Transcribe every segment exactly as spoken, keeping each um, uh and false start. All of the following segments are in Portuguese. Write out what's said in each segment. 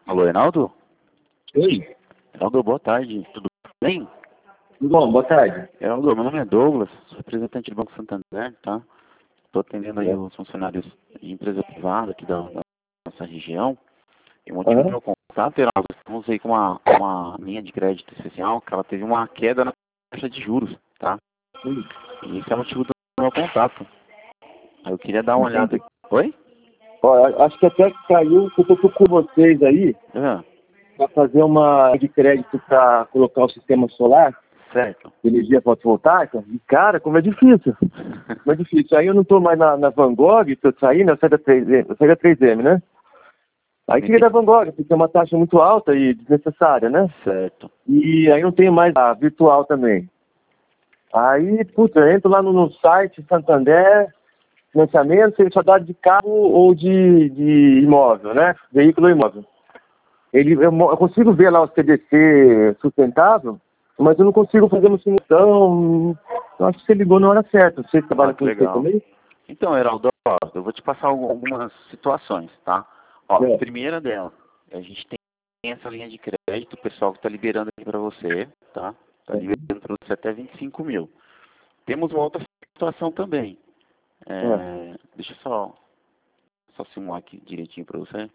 Alô, Reinaldo? Oi, Reinaldo, boa tarde. Tudo bem? tudo bom? Boa tarde. Reinaldo, meu nome é Douglas, sou representante do Banco Santander, tá? Estou atendendo aí os funcionários de empresa privada aqui da, da nossa região. E o motivo do Aham. meu contato, Reinaldo, estamos aí com uma, uma linha de crédito especial que ela teve uma queda na taxa de juros, tá? Sim, E esse é o motivo do meu contato. Aí eu queria dar uma olhada. entendi. Oi? Ó, a- acho que até caiu que eu tô com vocês aí Ah, para fazer uma de crédito para colocar o sistema solar certo. de energia fotovoltaica. E, cara, como é difícil. Como é difícil. Aí eu não tô mais na, na Van Gogh, que eu saí, né? Eu saí da três M, eu saí da três M, né? Aí queria da Van Gogh, porque é uma taxa muito alta e desnecessária, né? Certo. E aí não tenho mais a virtual também. Aí, puta, eu entro lá no, no site Santander, financiamento, ele só dá de carro ou de, de imóvel, né? Veículo ou imóvel. Ele, eu, mo- eu consigo ver lá o C D C sustentável, mas eu não consigo fazer uma simulação. Eu acho que você ligou na hora certa. Você trabalha Ah, que com isso aí legal. também? Então, Heraldo, ó, eu vou te passar algu- algumas situações, tá? Ó, a É. primeira dela, a gente tem essa linha de crédito, o pessoal que está liberando aqui para você, tá? Está Uhum. liberando para você até vinte e cinco mil. Temos uma outra situação também. É. É, deixa eu só, só simular aqui direitinho para você.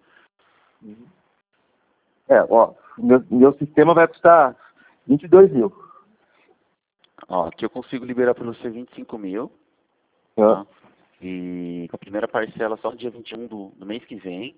É, ó, meu, meu sistema vai custar vinte e dois mil. Ó, aqui eu consigo liberar para você vinte e cinco mil, Né? tá? E a primeira parcela só no dia vinte e um do, do mês que vem.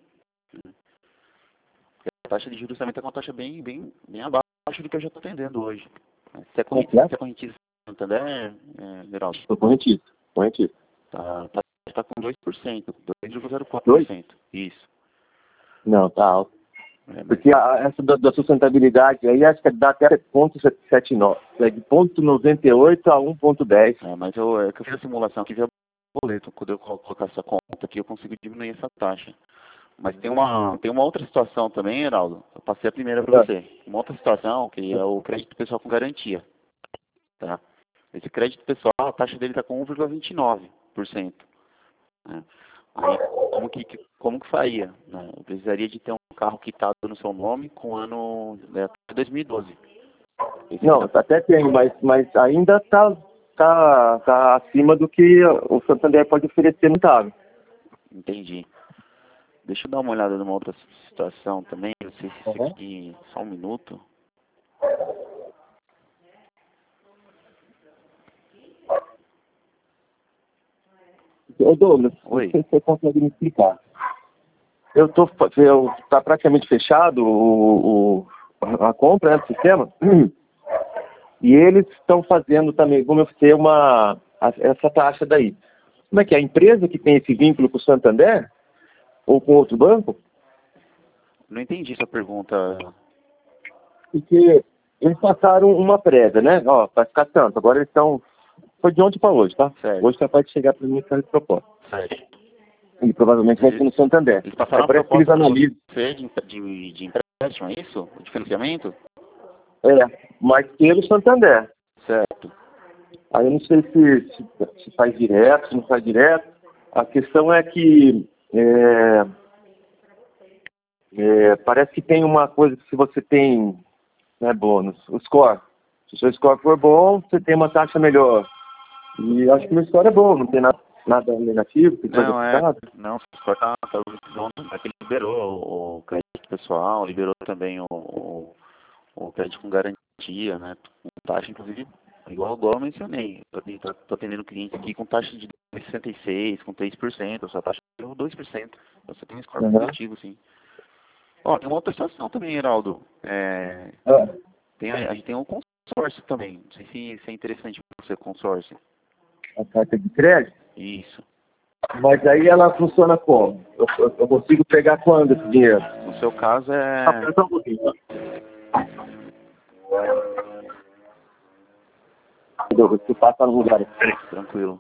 A taxa de juros também está com uma taxa bem, bem, bem abaixo do que eu já estou atendendo hoje. Você é correntista, Completo? você é correntista Santander, é, Geraldo? Tô correntista. Correntista. Tá, tá, tá com dois por cento, dois vírgula zero quatro por Dois? cento. Isso. Não, tá alto. É, mas, Porque a, essa da, da sustentabilidade aí acho que dá até ponto setenta e nove. É de ponto noventa e oito a um ponto dez. é, mas eu, é que eu fiz a simulação aqui via boleto. Quando eu colo- colocar essa conta aqui, eu consigo diminuir essa taxa. Mas tem uma, tem uma outra situação também, Heraldo. Eu passei a primeira para você. Uma outra situação que é o crédito pessoal com garantia. Tá? Esse crédito pessoal, a taxa dele está com um vírgula vinte e nove por cento. Né? Aí, como que, que- como que faria? Né? Eu precisaria de ter um carro quitado no seu nome com o ano né, até dois mil e doze. Esse aqui Não, tá, até tem, mas, mas ainda tá, tá, tá acima do que o Santander pode oferecer no carro. entendi. Deixa eu dar uma olhada numa outra situação também. Não sei se isso Uhum. aqui, só um minuto. Ô Douglas, não Oi. sei se você consegue me explicar. Eu tô, fa- eu, tá praticamente fechado o, o- a compra, né, do sistema, e eles estão fazendo também, vão me oferecer uma, a- essa taxa daí. Como é que é? A empresa que tem esse vínculo com o Santander? Ou com outro banco? Não entendi sua pergunta. Porque eles passaram uma prévia, né? Ó, vai ficar tanto. Agora eles estão. Foi de ontem para hoje, tá? Certo, Hoje capaz de chegar para mim essa proposta. certo. E provavelmente vai ser no Santander. Eles Aí passaram uma parece que eles proposta para analisam. você de, de, de empréstimo, é isso? De financiamento? É, mas pelo Santander. Certo. Aí eu não sei se, se, se faz direto, se não faz direto. A questão é que é, é, parece que tem uma coisa que se você tem né, bônus, o score. Se o seu score for bom, você tem uma taxa melhor. E acho que o meu score é bom, não tem nada, nada negativo, tem coisa Não, é. puxada. Não, só tá, tá é que ele liberou o, o crédito pessoal, liberou também o, o, o crédito com garantia, né? Com taxa, inclusive, igual, igual eu mencionei. Eu tô, tô, tô atendendo clientes aqui com taxa de sessenta e seis, com três por cento, a sua taxa é dois por cento. Então você tem um score Uhum. positivo, sim. Ó, tem uma outra situação também, Heraldo. É, Ah, tem, a, a gente tem um consórcio também. Não sei se, se é interessante para você, consórcio. a carta de crédito. Isso. Mas aí ela funciona como? Eu, eu, eu consigo pegar quando esse dinheiro? No seu caso Ah, é. pera só um pouquinho. Tá? Eu, eu passo no lugar. Tranquilo.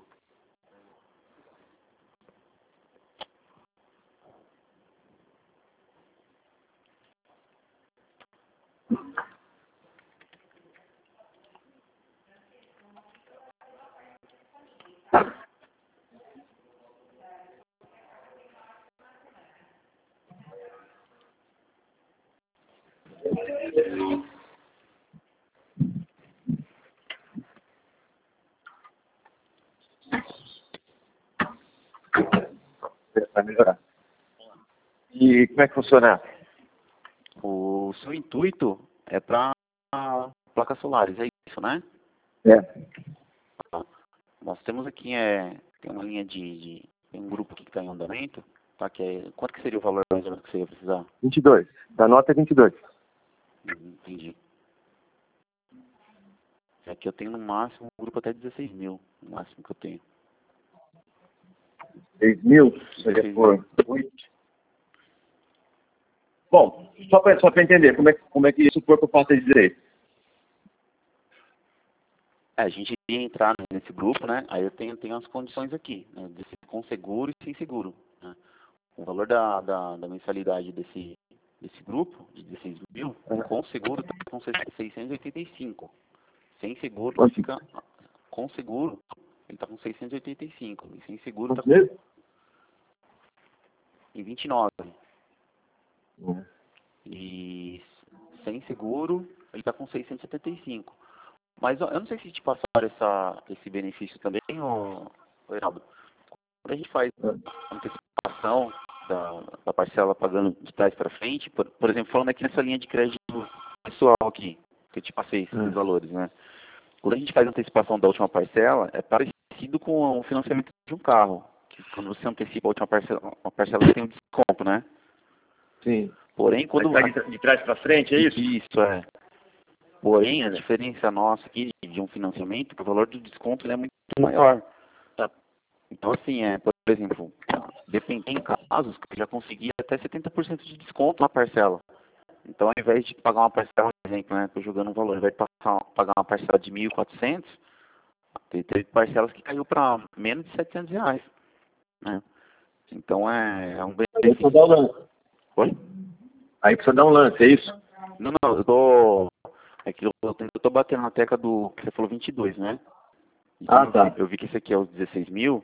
Vai melhorar. E como é que funciona? O seu intuito é para placas solares, é isso, né? É. Tá. Nós temos aqui, é, tem uma linha de, de tem um grupo aqui que está em andamento, tá? Que é, quanto que seria o valor mais ou menos que você ia precisar? vinte e dois. Da nota é vinte e dois. Hum, Entendi. Aqui eu tenho no máximo, um grupo até dezesseis mil, no máximo que eu tenho. seis mil? Seria por oito. Bom, só para só entender, como é, que- como é que isso for por parte de direito? É, a gente ia entrar nesse grupo, né? Aí eu tenho, tenho as condições aqui, né? De ser com seguro e sem seguro, né? O valor da, da, da mensalidade desse, desse grupo, de dezesseis mil, com seguro está com seiscentos e oitenta e cinco. Sem seguro Quanto? fica, com seguro, ele está com seiscentos e oitenta e cinco. E sem seguro está Quanto mesmo? em vinte e nove. Hum. E sem seguro, ele está com seiscentos e setenta e cinco. Mas ó, eu não sei se te passaram essa, esse benefício também, ô, ô Heraldo. Quando a gente faz antecipação da, da parcela pagando de trás para frente, por, por exemplo, falando aqui nessa linha de crédito pessoal aqui, que eu te passei esses Hum. valores, né? Quando a gente faz a antecipação da última parcela, é parecido com o financiamento de um carro. Que quando você antecipa a última parcela, uma parcela você tem um desconto, né? Sim. Porém, quando... Aí tá de, de trás para frente, é isso? Isso, é. Porém, a diferença nossa aqui de, de um financiamento, que o valor do desconto ele é muito maior. Tá. Então, assim, é, por exemplo, depende, tem casos que eu já consegui até setenta por cento de desconto na parcela. Então, ao invés de pagar uma parcela, por exemplo, né, estou jogando um valor, ao invés de passar, pagar uma parcela de mil e quatrocentos, teve parcelas que caiu para menos de setecentos reais. Né? Então, é, é um Aí precisa dar um benefício. lance. Oi? Aí precisa dar um lance, é isso? Não, não, eu tô... É que eu tô, eu tô batendo na tecla do que você falou vinte e dois, né? E como Ah, eu tá. vi, eu vi que esse aqui é os dezesseis mil,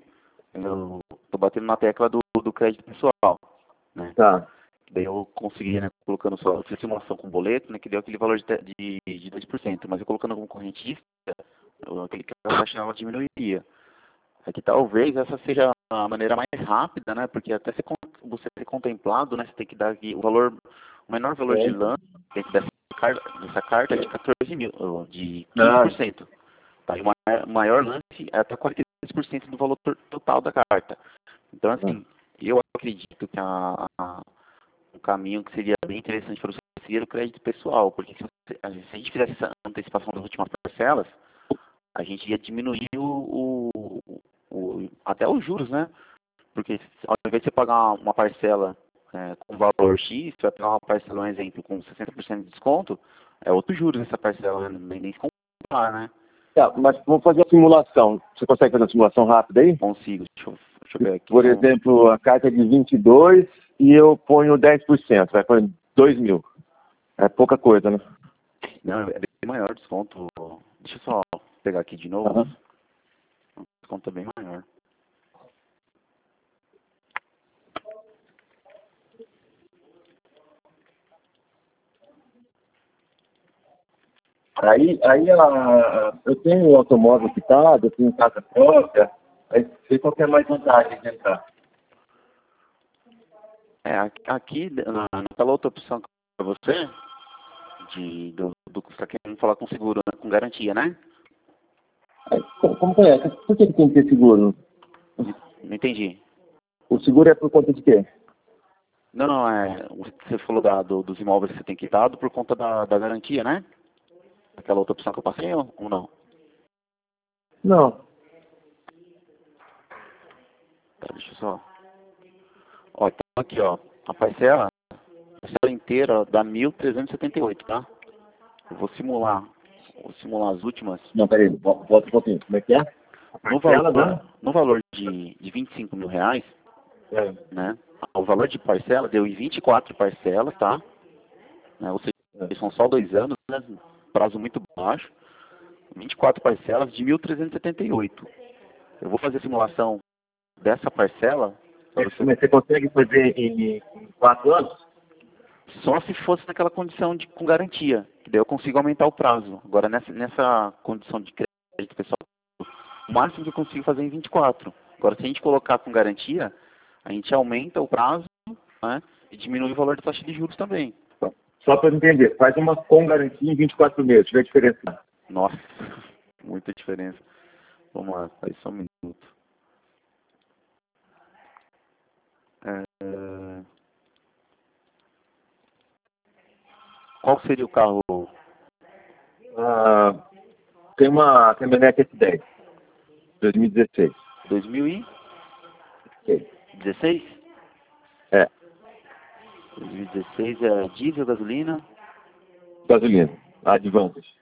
eu tô batendo na tecla do, do crédito pessoal, né? Tá. Daí eu consegui, né, colocando só, eu fiz simulação com boleto, né, que deu aquele valor de, te- de, de dois por cento, mas eu colocando como correntista, eu- aquele que eu achava ela diminuiria. É que talvez essa seja a maneira mais rápida, né, porque até você, con- você ser contemplado, né, você tem que dar aqui o valor, o menor valor de É. lance dentro dessa carta, dessa carta é de quatorze mil, ou de quinze Ah, por cento. Tá? E o maior, o maior lance é até quarenta e dois por cento do valor to- total da carta. Então, assim, eu acredito que a, a, um caminho que seria bem interessante para você seria o crédito pessoal, porque se, você, a gente- se a gente fizesse essa antecipação das últimas parcelas, a gente ia diminuir o, o, o- até os juros, né? Porque ao invés de você pagar uma parcela é, com valor X, você vai pegar uma parcela, um exemplo, com sessenta por cento de desconto, é outro juros essa parcela, né? nem, nem se comprar, né? tá, mas vamos fazer a simulação. Você consegue fazer uma simulação rápida aí? Consigo, deixa eu, deixa eu ver aqui. Por são- exemplo, a carta é de vinte e dois e eu ponho dez por cento, vai pôr dois mil. É pouca coisa, né? Não, é bem maior o desconto. Deixa eu só pegar aqui de novo. Aham. O desconto é bem maior. Aí, aí a, eu tenho o automóvel quitado, eu tenho casa própria, aí sei qual que é mais vantagem de entrar. É, aqui, aqui, na, naquela outra opção que para você, de, do, do que você está querendo falar com seguro, né, com garantia, né? Aí, como, como que é? Por que que tem que ter seguro? Não entendi. O seguro é por conta de quê? Não, não, é. Você falou da, do, dos imóveis que você tem quitado por conta da, da garantia, né? Aquela outra opção que eu passei ou, ou não? Não. Tá, deixa eu só. Ó, então aqui, ó. A parcela, a parcela inteira dá mil trezentos e setenta e oito, tá? Eu vou simular. Vou simular as últimas. Não, peraí, vo- volta um pouquinho. Como é que é? No Parcela, valor, né? no valor de, de vinte e cinco mil reais, É. né? O valor de parcela deu em vinte e quatro parcelas, tá? Né, ou seja, É. são só dois anos, né? Prazo muito baixo. vinte e quatro parcelas de mil trezentos e setenta e oito. Eu vou fazer a simulação dessa parcela para você, Mas você consegue fazer em, em quatro anos? só se fosse naquela condição de com garantia, que daí eu consigo aumentar o prazo. Agora nessa, nessa condição de crédito pessoal, o máximo que eu consigo fazer é em vinte e quatro. Agora se a gente colocar com garantia, a gente aumenta o prazo, né, e diminui o valor da taxa de juros também. Só para entender, faz uma com garantia em vinte e quatro meses, tiver diferença. Nossa, muita diferença. Vamos lá, faz só um minuto. É... Qual seria o carro? Ah, tem uma caminhonete S dez, dois mil e dezesseis. dois mil e Okay. dezesseis? É, dois mil e dezesseis é diesel, gasolina? gasolina, Advantage.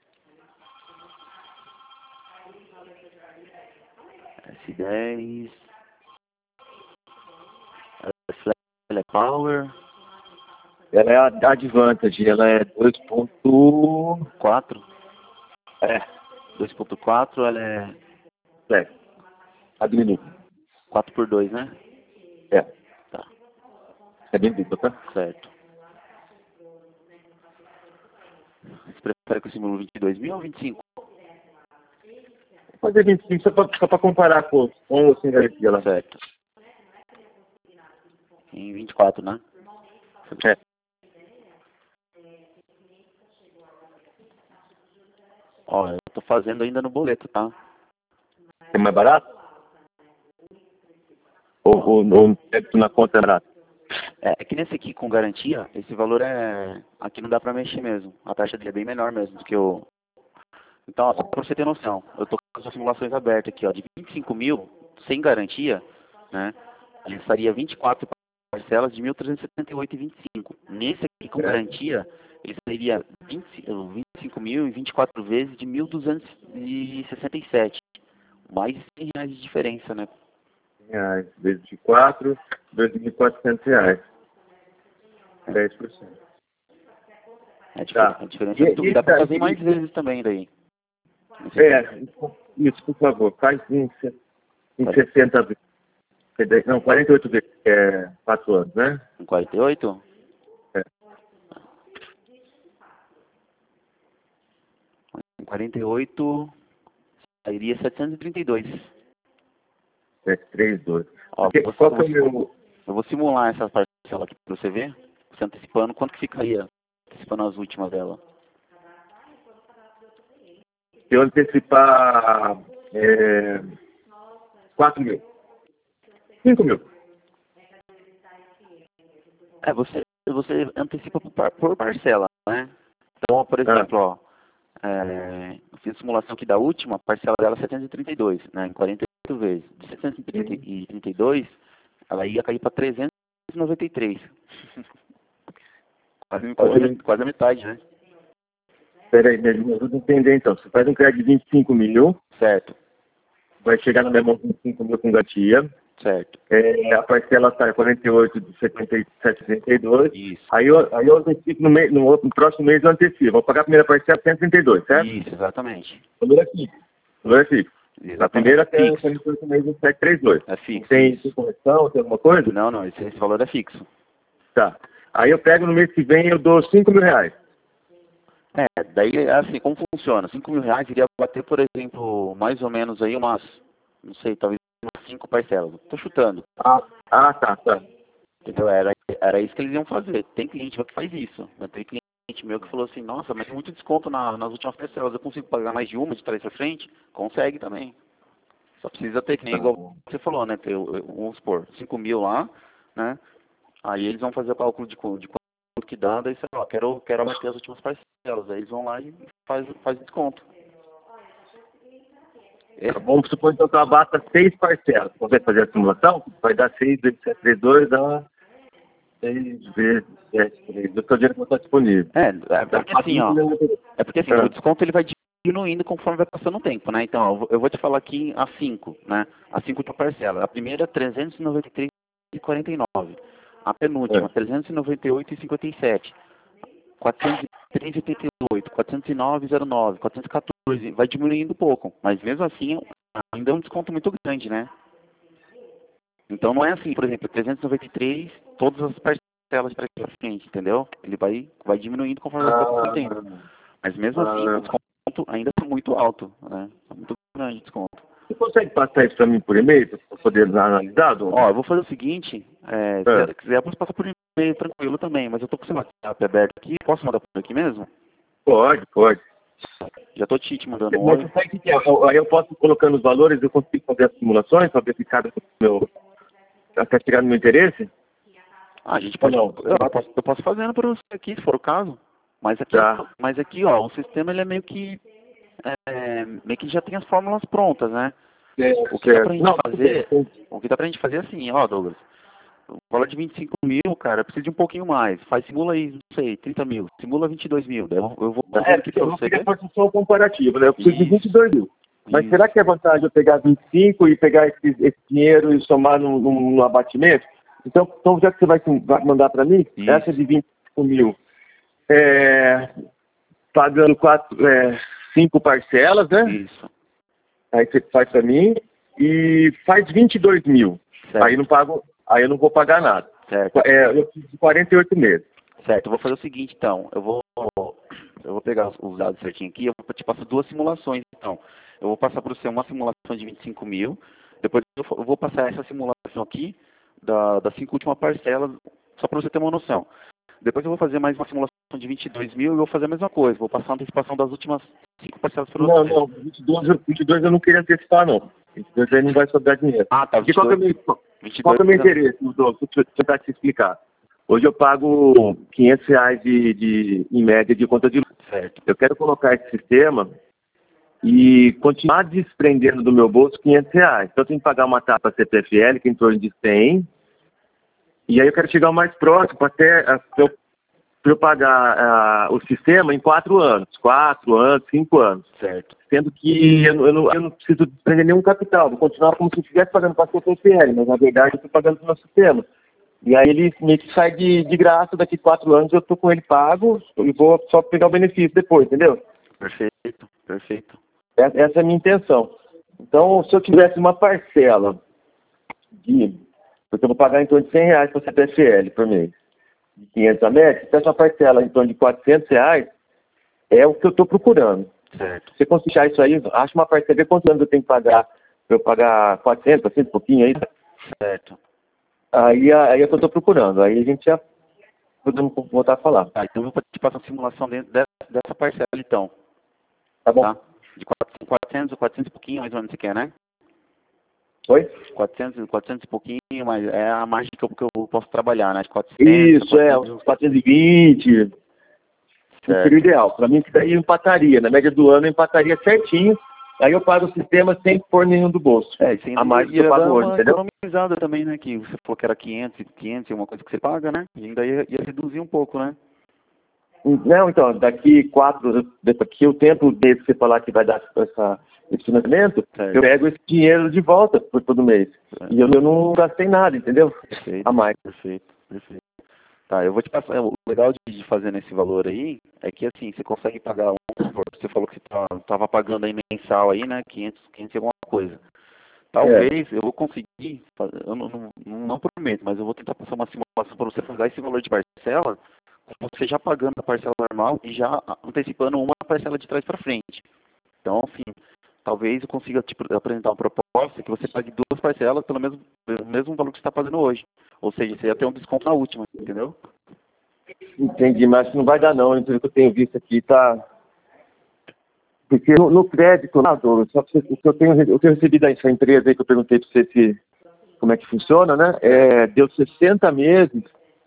S dez. Ela é Power. Ela é a Advantage, ela é dois ponto quatro. É, dois ponto quatro, ela é é, a diminuta. quatro por dois, né? É, Tá, é bem dupla, tá? certo. Você prefere com o símbolo vinte e dois mil ou vinte e cinco? Vou fazer vinte e cinco só para só pra comparar com com ou sem garantia lá. Certo. Em vinte e quatro, né? É. Ó, eu tô fazendo ainda no boleto, tá? É mais barato? Ou, ou, ou débito na conta é barato? É, é que nesse aqui com garantia, esse valor é... Aqui não dá pra mexer mesmo. A taxa dele é bem menor mesmo do que o... Então, ó, só pra você ter noção, eu tô com as simulações abertas aqui, ó, de vinte e cinco mil, sem garantia, né? Ele estaria vinte e quatro parcelas de mil trezentos e setenta e oito reais e vinte e cinco. Nesse aqui com garantia, ele seria vinte, vinte e cinco mil e vinte e quatro vezes de mil duzentos e sessenta e sete. Mais de cem reais de diferença, né? Reais, vezes de quatro, dois mil e quatrocentos reais. dez por cento. É a, difer Tá. a diferença E, é tudo. e, Dá pra tá, fazer e, mais vezes também daí. É, isso, por favor, faz em, em sessenta vezes. Não, quarenta e oito vezes, que é quatro anos, né? Em quarenta e oito? É. Em quarenta e oito, sairia setecentos e trinta e dois. sete, três, dois. Ó, Porque, você, qual que é eu, o meu... vou, eu vou simular essa parcela aqui pra você ver. Você antecipando, quanto que ficaria? Antecipando as últimas dela. Se eu antecipar é, quatro mil. cinco mil. É, você, você antecipa por, par- por parcela, né? Então, por exemplo, ó, é, eu fiz a simulação aqui da última, a parcela dela é setecentos e trinta e dois, né? Em quarenta e oito vezes. De setecentos e trinta e dois, ela ia cair para trezentos e noventa e três. Quase, quase, quase a metade, né? Peraí, me ajuda a entender então. Você faz um crédito de vinte e cinco mil, Certo, vai chegar na minha mão com vinte e cinco mil com garantia. certo. É, a parcela sai quarenta e oito de setenta e sete, setenta e dois. Isso. Aí eu, aí eu antecipo no, mês, no, outro, no próximo mês eu antecipo. Vou pagar a primeira parcela cento e trinta e dois, certo? Isso, exatamente. O número é fixo. O número é fixo. Exatamente. Na primeira até Fixo. o próximo mês é setecentos e trinta e dois. É fixo. Tem, Isso. tem correção, tem alguma coisa? Não, não, esse, esse valor é fixo. Tá. Aí eu pego no mês que vem eu dou cinco mil reais. É, daí, assim, como funciona? cinco mil reais iria bater, por exemplo, mais ou menos aí umas, não sei, talvez umas cinco parcelas. Tô chutando. Ah, ah tá, tá. Entendeu? Era, era isso que eles iam fazer. Tem cliente meu que faz isso. Mas tem cliente meu que falou assim, nossa, mas tem muito desconto na, nas últimas parcelas. Eu consigo pagar mais de uma de trás pra frente? Consegue também. Só precisa ter, que nem igual você falou, né? Ter, vamos supor, cinco mil lá, né? Aí eles vão fazer o cálculo de, de quanto que dá, daí você fala, ó, quero, quero abater as últimas parcelas. Aí eles vão lá e faz, faz desconto. Tá bom, supor então que eu abata seis parcelas. Consegue fazer a simulação? Vai dar seis vezes sete vezes dois, dá seis vezes sete, três. Eu estou dizendo que não está disponível. É, é porque assim, ó. É porque assim, É. o desconto ele vai diminuindo conforme vai passando o tempo, né? Então, eu vou, eu vou te falar aqui a cinco, né? A cinco de parcela. A primeira é trezentos e noventa e três reais e quarenta e nove. A penúltima, É. trezentos e noventa e oito reais e cinquenta e sete. quatrocentos e três reais e oitenta e oito, quatrocentos e nove reais e zero nove, quatrocentos e quatorze, vai diminuindo um pouco, mas mesmo assim ainda é um desconto muito grande, né? Então não é assim, por exemplo, trezentos e noventa e três, todas as parcelas para frente, entendeu? Ele vai, vai diminuindo conforme vai passando o tempo. Mas mesmo assim, o desconto ainda está muito alto, né? É muito grande o desconto. Você consegue passar isso para mim por e-mail para poder dar analisado? Ó, eu vou fazer o seguinte, É, se é. quiser, eu posso passar por e-mail tranquilo também, mas eu tô com o seu WhatsApp aberto aqui. Posso mandar por aqui mesmo? Pode, pode. Já tô te, te mandando um Mas oi. você sabe o que é? Aí eu posso colocando os valores, eu consigo fazer as simulações para ver se cada meu até chegar no meu interesse? Ah, a gente pode. Não. Eu, eu posso, eu posso fazendo para você aqui, se for o caso. Mas aqui, Tá. mas aqui, ó, o sistema ele é meio que. É, meio que já tem as fórmulas prontas, né? É, o que dá pra gente não, fazer. O que dá pra gente fazer é assim, ó, Douglas. O valor de vinte e cinco mil, cara, precisa de um pouquinho mais. Faz, simula aí, não sei, trinta mil. Simula vinte e dois mil. Daí eu, eu vou fazer É, aqui pra eu você. queria fazer só o comparativo, né? Eu preciso Isso. de vinte e dois mil. Mas Isso. será que é vantagem eu pegar vinte e cinco e pegar esse, esse dinheiro e somar no, no, no abatimento? Então, então, já que você vai, vai mandar para mim, Isso. essa de vinte e cinco mil, é, pagando quatro, é, cinco parcelas, né? Isso. Aí você faz para mim e faz vinte e dois mil. Certo. Aí, não pago, aí eu não vou pagar nada. Certo. É, eu preciso de quarenta e oito meses. Certo, eu vou fazer o seguinte, então. Eu vou, eu vou pegar os, os dados certinho aqui. Eu vou te passar duas simulações, então. Eu vou passar para você uma simulação de vinte e cinco mil. Depois eu vou- eu vou passar essa simulação aqui da, das cinco últimas parcelas, só para você ter uma noção. Depois eu vou fazer mais uma simulação de vinte e dois mil e vou fazer a mesma coisa. Vou passar a antecipação das últimas cinco parcelas para você. Não, não, vinte e dois, eu- vinte e dois eu não queria antecipar, não. vinte e dois aí não vai sobrar dinheiro. Ah, tá. Porque qual que é o meu, qual que é o meu interesse, Doutor? Deixa eu tentar te explicar. Hoje eu pago quinhentos reais de, de, em média de conta de luz. Certo. Eu quero colocar esse sistema e continuar desprendendo do meu bolso quinhentos reais. Então eu tenho que pagar uma taxa C P F L, que é em torno de cem. E aí eu quero chegar o mais próximo para até para eu, pra eu pagar uh, o sistema em quatro anos. Quatro anos, cinco anos. Certo. Sendo que eu, eu, não, eu não preciso desprender nenhum capital. Vou continuar como se eu estivesse pagando para a C P F L, mas na verdade eu estou pagando para o meu sistema. E aí ele meio que sai de, de graça, daqui quatro anos eu estou com ele pago e vou só pegar o benefício depois, entendeu? Perfeito, perfeito. Essa, essa é a minha intenção. Então, se eu tivesse uma parcela de... Porque eu vou pagar em torno de cem reais para a C P F L por mês, de quinhentos a média, se tivesse uma parcela em torno de quatrocentos reais, é o que eu estou procurando. Certo. Se você conseguir achar isso aí, acha uma parcela, vê quantos anos eu tenho que pagar, para eu pagar quatrocentos, quatrocentos e pouquinho aí. Certo. Aí, aí é o que eu estou procurando. Aí a gente já podemos voltar a falar. Tá, então eu vou te passar uma simulação dentro dessa, dessa parcela, então. Tá bom? Tá? De quatrocentos, quatrocentos e pouquinho, mais ou menos, você quer, né? Oi? quatrocentos, quatrocentos e pouquinho, mas é a margem que eu, que eu posso trabalhar, né? De quatrocentos, Isso, é, quatrocentos. uns quatrocentos e vinte. Certo. Seria o ideal. Para mim, isso daí empataria. Na média do ano, eu empataria certinho. Aí eu pago o sistema sem pôr nenhum do bolso. É, isso ainda A mais que ia eu pago dar hoje, uma entendeu? economizada também, né? Que você falou que era quinhentos, quinhentos e uma coisa que você paga, né? E ainda ia, ia reduzir um pouco, né? Não, então, daqui quatro, daqui o tempo desse que você falar que vai dar essa, esse financiamento, Certo. eu pego esse dinheiro de volta por todo mês. Certo. E eu, eu não gastei nada, entendeu? Perfeito. A mais. Perfeito, perfeito. Tá, eu vou te passar. O legal de, de fazer nesse valor aí é que assim, você consegue pagar, vamos supor, você falou que você estava pagando aí mensal aí, né? quinhentos, quinhentos e alguma coisa. Talvez É. eu vou conseguir, fazer, eu não, não, não prometo, mas eu vou tentar passar uma simulação para você pagar esse valor de parcela, você já pagando a parcela normal e já antecipando uma parcela de trás para frente. Então, assim, talvez eu consiga te apresentar uma proposta que você pague duas parcelas pelo mesmo, pelo mesmo valor que você está pagando hoje. Ou seja, você ia ter um desconto na última, entendeu? Entendi, mas não vai dar não, então o que eu tenho visto aqui tá... Porque no, no crédito, lá, Douglas, só você, o que eu tenho, o que eu recebi dessa empresa aí que eu perguntei para você se, como é que funciona, né? É, deu sessenta meses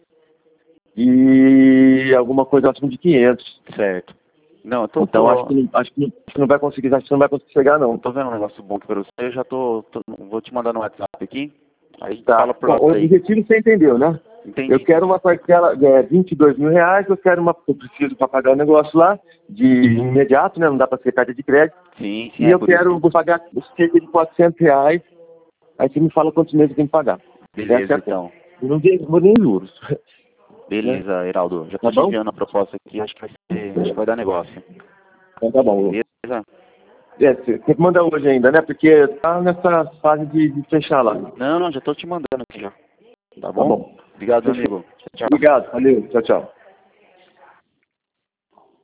e alguma coisa acima de quinhentos. Certo. Não, eu tô, Então tô, acho que, não, acho, que não, acho que não vai conseguir, acho que não vai conseguir chegar não. tô vendo um negócio bom aqui para você, eu já tô, tô, vou te mandar no WhatsApp aqui, aí Tá. fala por Bom, o WhatsApp aí. objetivo você entendeu, né? Entendi. Eu quero uma parcela de é, vinte e dois mil reais, eu quero uma, eu preciso para pagar o negócio lá, de imediato, né? Não dá para ser carta de crédito. Sim, sim, E é eu por quero isso. vou pagar cerca de quatrocentos reais, aí você me fala quantos meses eu tenho que pagar. Beleza, Essa é a então. Eu não dei- vou nem juros. Beleza, Heraldo. Já tô Tá te bom? enviando a proposta aqui, acho que vai ser, acho que vai dar negócio. Então tá bom. Beleza? É, você tem que mandar hoje ainda, né? Porque tá nessa fase de, de fechar lá. Não, não, já tô te mandando aqui já. Tá bom? Tá bom. Obrigado, meu amigo. Tchau, tchau. Obrigado, valeu, tchau, tchau.